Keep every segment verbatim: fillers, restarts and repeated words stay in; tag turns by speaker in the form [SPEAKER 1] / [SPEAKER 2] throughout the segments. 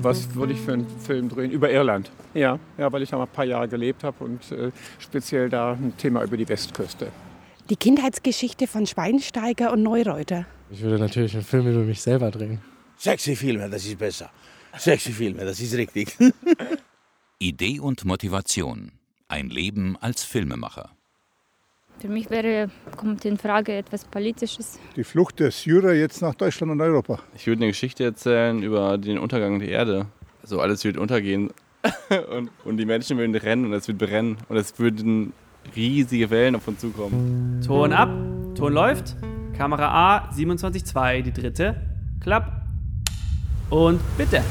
[SPEAKER 1] Was würde ich für einen Film drehen? Über Irland. Ja, ja, weil ich da mal ein paar Jahre gelebt habe und äh, speziell da ein Thema über die Westküste.
[SPEAKER 2] Die Kindheitsgeschichte von Schweinsteiger und Neureuter.
[SPEAKER 3] Ich würde natürlich einen Film über mich selber drehen.
[SPEAKER 4] Sexy Filme, das ist besser. Sexy Filme, das ist richtig.
[SPEAKER 5] Idee und Motivation. Ein Leben als Filmemacher.
[SPEAKER 6] Für mich wäre, kommt in Frage etwas Politisches.
[SPEAKER 7] Die Flucht der Syrer jetzt nach Deutschland und Europa.
[SPEAKER 8] Ich würde eine Geschichte erzählen über den Untergang der Erde. Also alles wird untergehen und, und die Menschen würden rennen und es wird brennen und es würden riesige Wellen auf uns zukommen.
[SPEAKER 9] Ton ab, Ton läuft. Kamera A, siebenundzwanzig Komma zwei, die dritte. Klapp. Und bitte.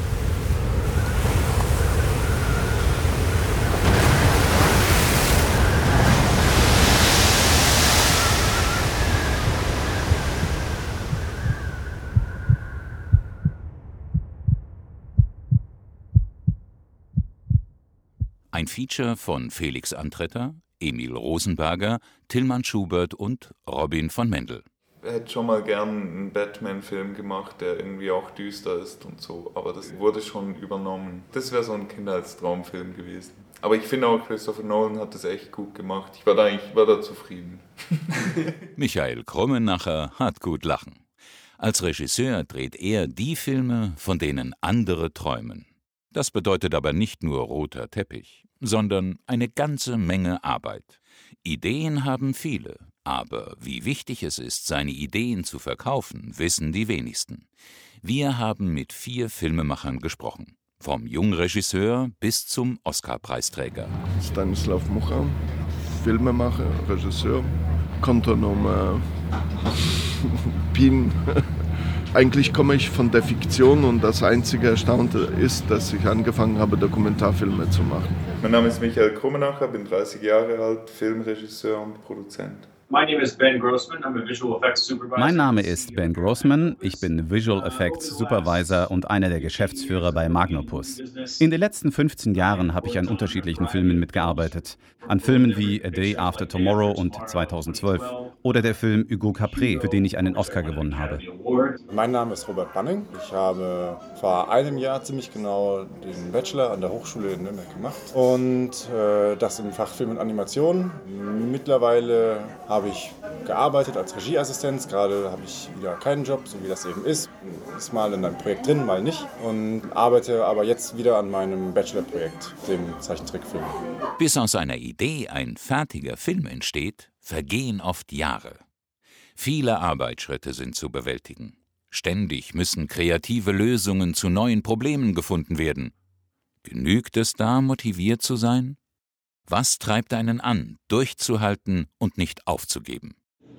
[SPEAKER 5] Ein Feature von Felix Antretter, Emil Rosenberger, Tilman Schubert und Robin von Mendel.
[SPEAKER 10] Ich hätte schon mal gern einen Batman-Film gemacht, der irgendwie auch düster ist und so, aber das wurde schon übernommen. Das wäre so ein Kindheitstraumfilm gewesen. Aber ich finde auch, Christopher Nolan hat das echt gut gemacht. Ich war da, eigentlich, war da zufrieden.
[SPEAKER 5] Michael Krummenacher hat gut lachen. Als Regisseur dreht er die Filme, von denen andere träumen. Das bedeutet aber nicht nur roter Teppich, sondern eine ganze Menge Arbeit. Ideen haben viele, aber wie wichtig es ist, seine Ideen zu verkaufen, wissen die wenigsten. Wir haben mit vier Filmemachern gesprochen, vom Jungregisseur bis zum Oscar-Preisträger.
[SPEAKER 11] Stanislav Mucha, Filmemacher, Regisseur, Kontonummer, Pin. Eigentlich komme ich von der Fiktion und das einzige Erstaunte ist, dass ich angefangen habe, Dokumentarfilme zu machen.
[SPEAKER 10] Mein Name ist Michael Krummenacher, bin dreißig Jahre alt, Filmregisseur und Produzent.
[SPEAKER 12] Mein Name ist Ben Grossman, I'm a Visual Effects Supervisor.
[SPEAKER 13] Mein Name ist Ben Grossman, ich bin Visual Effects Supervisor und einer der Geschäftsführer bei Magnopus. In den letzten fünfzehn Jahren habe ich an unterschiedlichen Filmen mitgearbeitet. An Filmen wie A Day After Tomorrow und zweitausendzwölf oder der Film Hugo Capré, für den ich einen Oscar gewonnen habe.
[SPEAKER 14] Mein Name ist Robert Banning. Ich habe vor einem Jahr ziemlich genau den Bachelor an der Hochschule in Nürnberg gemacht und äh, das im Fach Film und Animation. Mittlerweile habe ich gearbeitet als Regieassistent. Gerade habe ich wieder keinen Job, so wie das eben ist. Ist mal in einem Projekt drin, mal nicht. Und arbeite aber jetzt wieder an meinem Bachelorprojekt, dem Zeichentrickfilm.
[SPEAKER 5] Bis aus einer Idee ein fertiger Film entsteht, vergehen oft Jahre. Viele Arbeitsschritte sind zu bewältigen. Ständig müssen kreative Lösungen zu neuen Problemen gefunden werden. Genügt es da, motiviert zu sein? Was treibt einen an, durchzuhalten und nicht aufzugeben?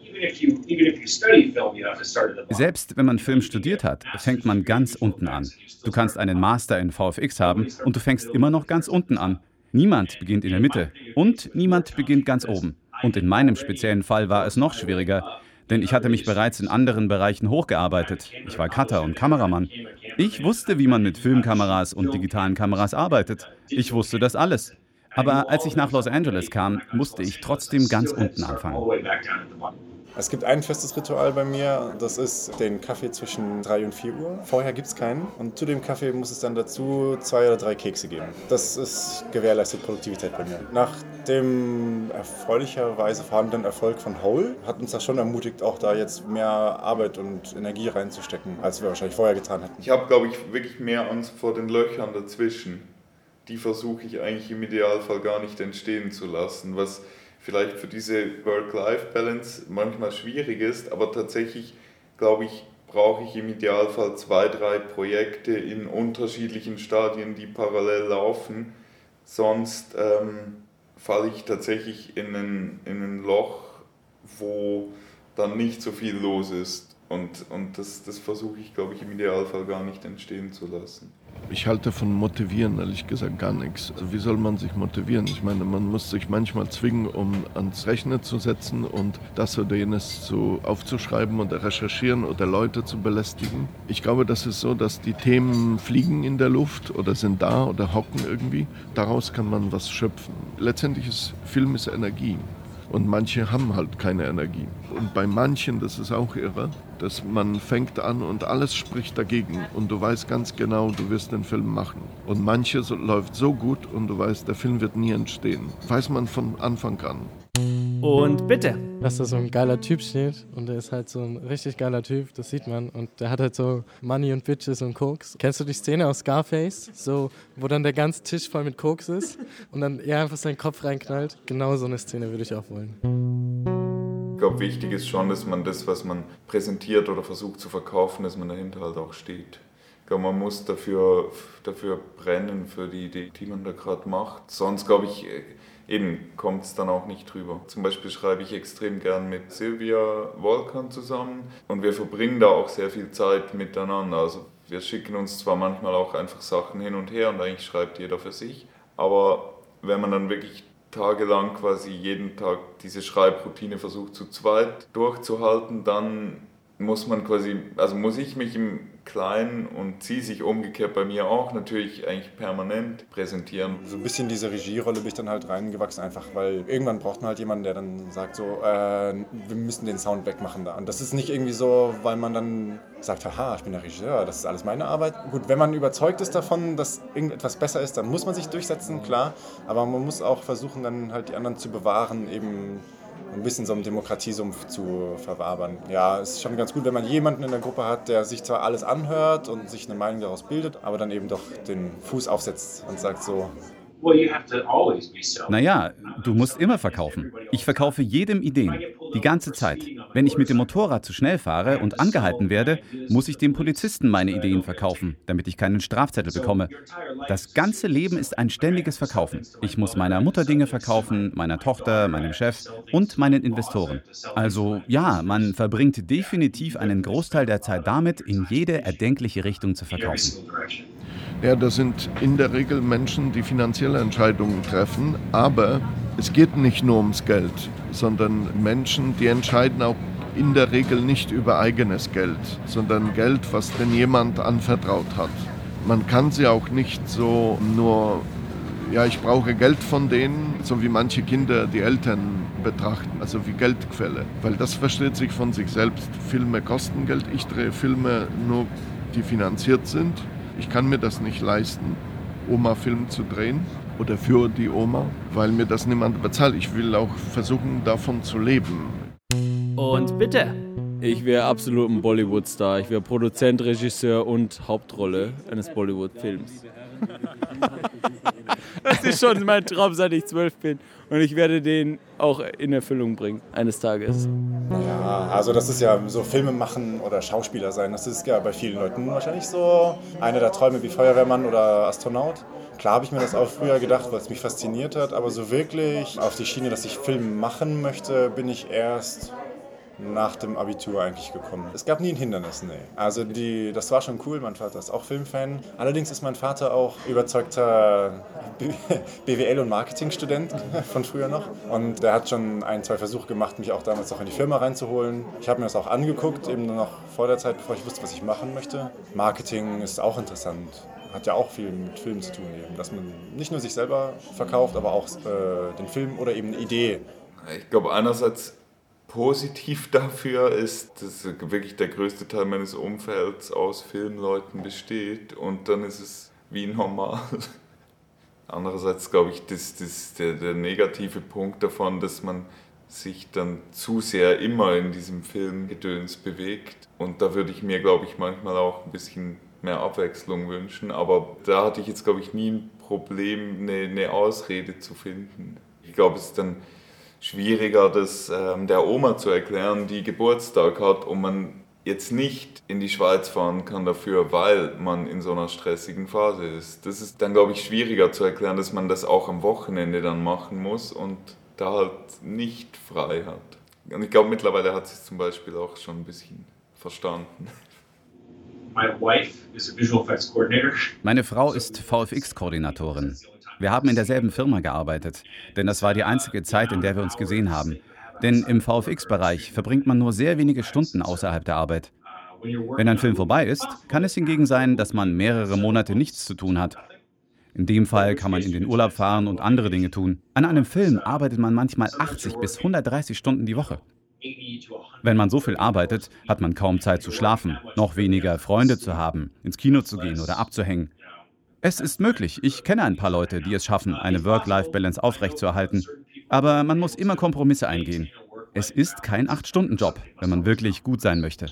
[SPEAKER 13] Selbst wenn man Film studiert hat, fängt man ganz unten an. Du kannst einen Master in V F X haben und du fängst immer noch ganz unten an. Niemand beginnt in der Mitte und niemand beginnt ganz oben. Und in meinem speziellen Fall war es noch schwieriger, denn ich hatte mich bereits in anderen Bereichen hochgearbeitet. Ich war Cutter und Kameramann. Ich wusste, wie man mit Filmkameras und digitalen Kameras arbeitet. Ich wusste das alles. Aber als ich nach Los Angeles kam, musste ich trotzdem ganz unten anfangen.
[SPEAKER 14] Es gibt ein festes Ritual bei mir, das ist den Kaffee zwischen drei und vier Uhr. Vorher gibt es keinen und zu dem Kaffee muss es dann dazu zwei oder drei Kekse geben. Das ist gewährleistet Produktivität bei mir. Nach dem erfreulicherweise vorhandenen Erfolg von Hole hat uns das schon ermutigt, auch da jetzt mehr Arbeit und Energie reinzustecken, als wir wahrscheinlich vorher getan hätten.
[SPEAKER 10] Ich habe, glaube ich, wirklich mehr Angst vor den Löchern dazwischen. Die versuche ich eigentlich im Idealfall gar nicht entstehen zu lassen, was vielleicht für diese Work-Life-Balance manchmal schwierig ist, aber tatsächlich, glaube ich, brauche ich im Idealfall zwei, drei Projekte in unterschiedlichen Stadien, die parallel laufen, sonst ähm, falle ich tatsächlich in ein, in ein Loch, wo dann nicht so viel los ist. Und, und das, das versuche ich, glaube ich, im Idealfall gar nicht entstehen zu lassen.
[SPEAKER 11] Ich halte von Motivieren ehrlich gesagt gar nichts. Also wie soll man sich motivieren? Ich meine, man muss sich manchmal zwingen, um ans Rechner zu setzen und das oder jenes zu, aufzuschreiben oder recherchieren oder Leute zu belästigen. Ich glaube, das ist so, dass die Themen fliegen in der Luft oder sind da oder hocken irgendwie. Daraus kann man was schöpfen. Letztendlich ist Film ist Energie. Und manche haben halt keine Energie. Und bei manchen, das ist auch irre, dass man fängt an und alles spricht dagegen. Und du weißt ganz genau, du wirst den Film machen. Und manches läuft so gut und du weißt, der Film wird nie entstehen. Weiß man von Anfang an.
[SPEAKER 9] Und bitte.
[SPEAKER 3] Dass da so ein geiler Typ steht und der ist halt so ein richtig geiler Typ, das sieht man. Und der hat halt so Money und Bitches und Koks. Kennst du die Szene aus Scarface, so, wo dann der ganze Tisch voll mit Koks ist und dann er einfach seinen Kopf reinknallt? Genau so eine Szene würde ich auch wollen.
[SPEAKER 10] Ich glaube, wichtig ist schon, dass man das, was man präsentiert oder versucht zu verkaufen, dass man dahinter halt auch steht. Ich glaube, man muss dafür, dafür brennen, für die Idee, die man da gerade macht. Sonst, glaube ich, eben kommt es dann auch nicht drüber. Zum Beispiel schreibe ich extrem gern mit Silvia Volkan zusammen und wir verbringen da auch sehr viel Zeit miteinander. Also wir schicken uns zwar manchmal auch einfach Sachen hin und her und eigentlich schreibt jeder für sich, aber wenn man dann wirklich tagelang quasi jeden Tag diese Schreibroutine versucht zu zweit durchzuhalten, dann muss man quasi, also muss ich mich im Kleinen und sie sich umgekehrt bei mir auch natürlich eigentlich permanent präsentieren.
[SPEAKER 14] So ein bisschen diese Regierolle bin ich dann halt reingewachsen, einfach weil irgendwann braucht man halt jemanden, der dann sagt so, äh, wir müssen den Sound wegmachen da. Und das ist nicht irgendwie so, weil man dann sagt, haha, ich bin der Regisseur, das ist alles meine Arbeit. Gut, wenn man überzeugt ist davon, dass irgendetwas besser ist, dann muss man sich durchsetzen, klar. Aber man muss auch versuchen, dann halt die anderen zu bewahren, eben ein bisschen so einen Demokratiesumpf zu verwabern. Ja, es ist schon ganz gut, wenn man jemanden in der Gruppe hat, der sich zwar alles anhört und sich eine Meinung daraus bildet, aber dann eben doch den Fuß aufsetzt und sagt so,
[SPEAKER 13] Naja, du musst immer verkaufen. Ich verkaufe jedem Ideen, die ganze Zeit. Wenn ich mit dem Motorrad zu schnell fahre und angehalten werde, muss ich dem Polizisten meine Ideen verkaufen, damit ich keinen Strafzettel bekomme. Das ganze Leben ist ein ständiges Verkaufen. Ich muss meiner Mutter Dinge verkaufen, meiner Tochter, meinem Chef und meinen Investoren. Also ja, man verbringt definitiv einen Großteil der Zeit damit, in jede erdenkliche Richtung zu verkaufen.
[SPEAKER 11] Ja, das sind in der Regel Menschen, die finanzielle Entscheidungen treffen, aber es geht nicht nur ums Geld, sondern Menschen, die entscheiden auch in der Regel nicht über eigenes Geld, sondern Geld, was denn jemand anvertraut hat. Man kann sie auch nicht so nur, ja, ich brauche Geld von denen, so wie manche Kinder die Eltern betrachten, also wie Geldquelle, weil das versteht sich von sich selbst. Filme kosten Geld, ich drehe Filme nur, die finanziert sind. Ich kann mir das nicht leisten, Oma-Film zu drehen oder für die Oma, weil mir das niemand bezahlt. Ich will auch versuchen, davon zu leben.
[SPEAKER 9] Und bitte.
[SPEAKER 15] Ich wäre absolut ein Bollywood-Star. Ich wäre Produzent, Regisseur und Hauptrolle eines Bollywood-Films. Das ist schon mein Traum, seit ich zwölf bin. Und ich werde den auch in Erfüllung bringen, eines Tages.
[SPEAKER 14] Ja, also das ist ja so Filme machen oder Schauspieler sein. Das ist ja bei vielen Leuten wahrscheinlich so einer der Träume wie Feuerwehrmann oder Astronaut. Klar habe ich mir das auch früher gedacht, weil es mich fasziniert hat. Aber so wirklich auf die Schiene, dass ich Film machen möchte, bin ich erst nach dem Abitur eigentlich gekommen. Es gab nie ein Hindernis, nee. Also die, das war schon cool, mein Vater ist auch Filmfan. Allerdings ist mein Vater auch überzeugter B W L- und Marketingstudent von früher noch. Und der hat schon ein, zwei Versuche gemacht, mich auch damals auch in die Firma reinzuholen. Ich habe mir das auch angeguckt, eben noch vor der Zeit, bevor ich wusste, was ich machen möchte. Marketing ist auch interessant. Hat ja auch viel mit Filmen zu tun, eben, dass man nicht nur sich selber verkauft, aber auch äh, den Film oder eben eine Idee.
[SPEAKER 10] Ich glaube, einerseits positiv dafür ist, dass wirklich der größte Teil meines Umfelds aus Filmleuten besteht und dann ist es wie normal. Andererseits glaube ich, das, das der, der negative Punkt davon, dass man sich dann zu sehr immer in diesem Filmgedöns bewegt und da würde ich mir, glaube ich, manchmal auch ein bisschen mehr Abwechslung wünschen, aber da hatte ich jetzt, glaube ich, nie ein Problem, eine, eine Ausrede zu finden. Ich glaube, es ist dann schwieriger, das ähm, der Oma zu erklären, die Geburtstag hat und man jetzt nicht in die Schweiz fahren kann dafür, weil man in so einer stressigen Phase ist. Das ist dann, glaube ich, schwieriger zu erklären, dass man das auch am Wochenende dann machen muss und da halt nicht frei hat. Und ich glaube, mittlerweile hat sie es zum Beispiel auch schon ein bisschen verstanden.
[SPEAKER 13] Meine Frau ist V F X-Koordinatorin. Wir haben in derselben Firma gearbeitet, denn das war die einzige Zeit, in der wir uns gesehen haben. Denn im V F X-Bereich verbringt man nur sehr wenige Stunden außerhalb der Arbeit. Wenn ein Film vorbei ist, kann es hingegen sein, dass man mehrere Monate nichts zu tun hat. In dem Fall kann man in den Urlaub fahren und andere Dinge tun. An einem Film arbeitet man manchmal achtzig bis hundertdreißig Stunden die Woche. Wenn man so viel arbeitet, hat man kaum Zeit zu schlafen, noch weniger Freunde zu haben, ins Kino zu gehen oder abzuhängen. Es ist möglich, ich kenne ein paar Leute, die es schaffen, eine Work-Life-Balance aufrechtzuerhalten. Aber man muss immer Kompromisse eingehen. Es ist kein acht-Stunden-Job, wenn man wirklich gut sein möchte.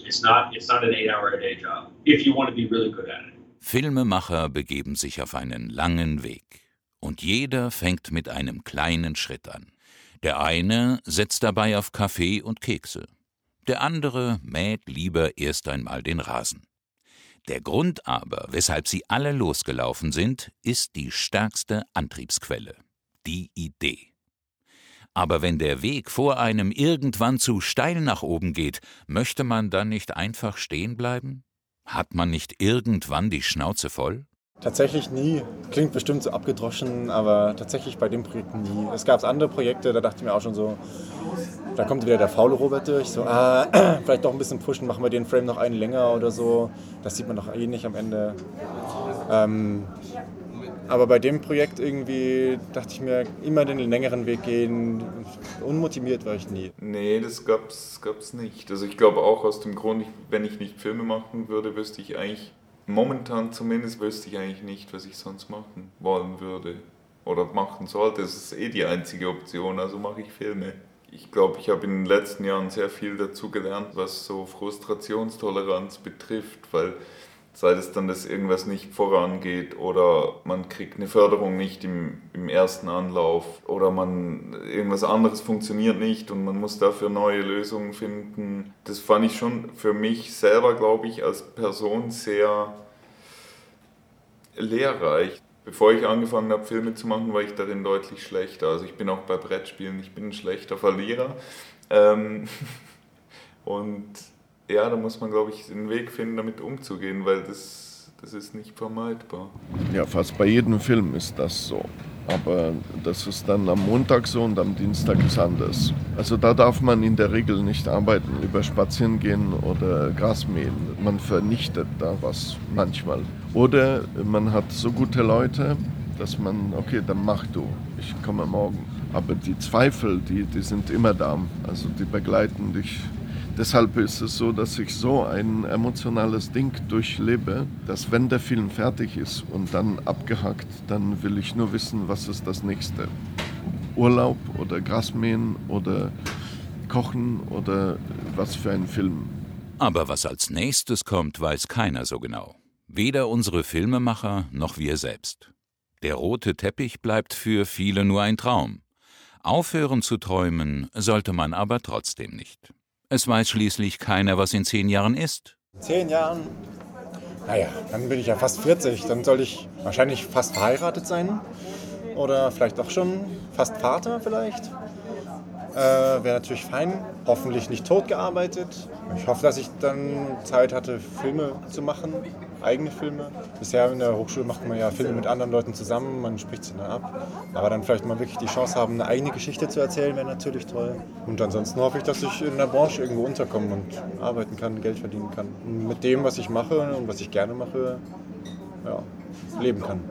[SPEAKER 5] Filmemacher begeben sich auf einen langen Weg. Und jeder fängt mit einem kleinen Schritt an. Der eine setzt dabei auf Kaffee und Kekse. Der andere mäht lieber erst einmal den Rasen. Der Grund aber, weshalb sie alle losgelaufen sind, ist die stärkste Antriebsquelle: die Idee. Aber wenn der Weg vor einem irgendwann zu steil nach oben geht, möchte man dann nicht einfach stehen bleiben? Hat man nicht irgendwann die Schnauze voll?
[SPEAKER 14] Tatsächlich nie. Klingt bestimmt so abgedroschen, aber tatsächlich bei dem Projekt nie. Es gab andere Projekte, da dachte ich mir auch schon so, da kommt wieder der faule Robert durch, so, ah, vielleicht doch ein bisschen pushen, machen wir den Frame noch einen länger oder so. Das sieht man doch eh nicht am Ende. Ähm, aber bei dem Projekt irgendwie dachte ich mir, immer den längeren Weg gehen. Unmotiviert war ich nie.
[SPEAKER 10] Nee, das gab's, gab's nicht. Also ich glaube auch aus dem Grund, wenn ich nicht Filme machen würde, wüsste ich eigentlich, momentan zumindest wüsste ich eigentlich nicht, was ich sonst machen wollen würde oder machen sollte. Das ist eh die einzige Option, also mache ich Filme. Ich glaube, ich habe in den letzten Jahren sehr viel dazu gelernt, was so Frustrationstoleranz betrifft, weil sei es dann, dass irgendwas nicht vorangeht oder man kriegt eine Förderung nicht im, im ersten Anlauf oder man irgendwas anderes funktioniert nicht und man muss dafür neue Lösungen finden. Das fand ich schon für mich selber, glaube ich, als Person sehr lehrreich. Bevor ich angefangen habe, Filme zu machen, war ich darin deutlich schlechter. Also ich bin auch bei Brettspielen, ich bin ein schlechter Verlierer. Ähm und ja, da muss man, glaube ich, einen Weg finden, damit umzugehen, weil das, das ist nicht vermeidbar.
[SPEAKER 11] Ja, fast bei jedem Film ist das so. Aber das ist dann am Montag so und am Dienstag ist anders. Also da darf man in der Regel nicht arbeiten, über Spazieren gehen oder Gras mähen. Man vernichtet da was manchmal. Oder man hat so gute Leute, dass man, okay, dann mach du, ich komme morgen. Aber die Zweifel, die, die sind immer da, also die begleiten dich. Deshalb ist es so, dass ich so ein emotionales Ding durchlebe, dass wenn der Film fertig ist und dann abgehackt, dann will ich nur wissen, was ist das nächste. Urlaub oder Grasmähen oder Kochen oder was für ein Film.
[SPEAKER 5] Aber was als nächstes kommt, weiß keiner so genau. Weder unsere Filmemacher noch wir selbst. Der rote Teppich bleibt für viele nur ein Traum. Aufhören zu träumen sollte man aber trotzdem nicht. Es weiß schließlich keiner, was in zehn Jahren ist.
[SPEAKER 14] Zehn Jahren? Naja, dann bin ich ja fast vierzig. Dann soll ich wahrscheinlich fast verheiratet sein. Oder vielleicht auch schon fast Vater vielleicht. Äh, Wäre natürlich fein. Hoffentlich nicht tot gearbeitet. Ich hoffe, dass ich dann Zeit hatte, Filme zu machen. Eigene Filme. Bisher in der Hochschule macht man ja Filme mit anderen Leuten zusammen, man spricht sie dann ab. Aber dann vielleicht mal wirklich die Chance haben, eine eigene Geschichte zu erzählen, wäre natürlich toll. Und ansonsten hoffe ich, dass ich in der Branche irgendwo unterkomme und arbeiten kann, Geld verdienen kann. Und mit dem, was ich mache und was ich gerne mache, ja, leben kann.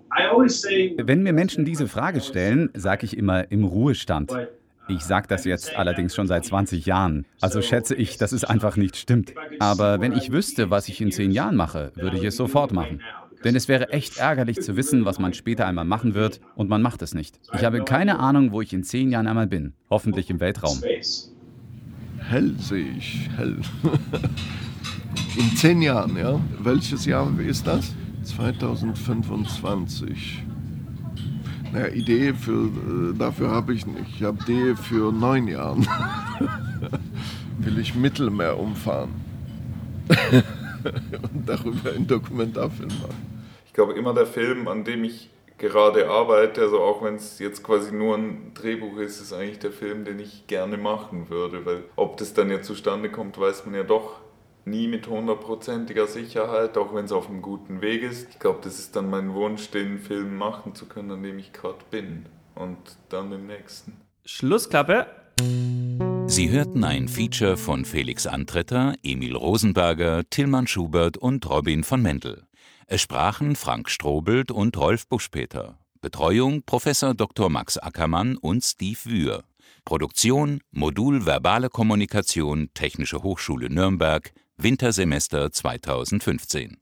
[SPEAKER 13] Wenn mir Menschen diese Frage stellen, sage ich immer im Ruhestand. Ich sage das jetzt allerdings schon seit zwanzig Jahren, also schätze ich, dass es einfach nicht stimmt. Aber wenn ich wüsste, was ich in zehn Jahren mache, würde ich es sofort machen. Denn es wäre echt ärgerlich zu wissen, was man später einmal machen wird, und man macht es nicht. Ich habe keine Ahnung, wo ich in zehn Jahren einmal bin. Hoffentlich im Weltraum.
[SPEAKER 11] Hell sehe ich, hell. In zehn Jahren, ja? Welches Jahr ist das? zweitausendfünfundzwanzig. Naja, Idee für, dafür habe ich nicht. Ich habe Idee für neun Jahren. Will ich Mittelmeer umfahren. Und darüber einen Dokumentarfilm machen.
[SPEAKER 10] Ich glaube, immer der Film, an dem ich gerade arbeite, also auch wenn es jetzt quasi nur ein Drehbuch ist, ist eigentlich der Film, den ich gerne machen würde. Weil ob das dann ja zustande kommt, weiß man ja doch nie mit hundertprozentiger Sicherheit, auch wenn es auf einem guten Weg ist. Ich glaube, das ist dann mein Wunsch, den Film machen zu können, an dem ich gerade bin. Und dann den nächsten.
[SPEAKER 9] Schlussklappe.
[SPEAKER 5] Sie hörten ein Feature von Felix Antretter, Emil Rosenberger, Tilman Schubert und Robin von Mendel. Es sprachen Frank Strobelt und Rolf Buschpeter. Betreuung Professor Doktor Max Ackermann und Steve Wühr. Produktion Modul Verbale Kommunikation, Technische Hochschule Nürnberg, Wintersemester zweitausendfünfzehn.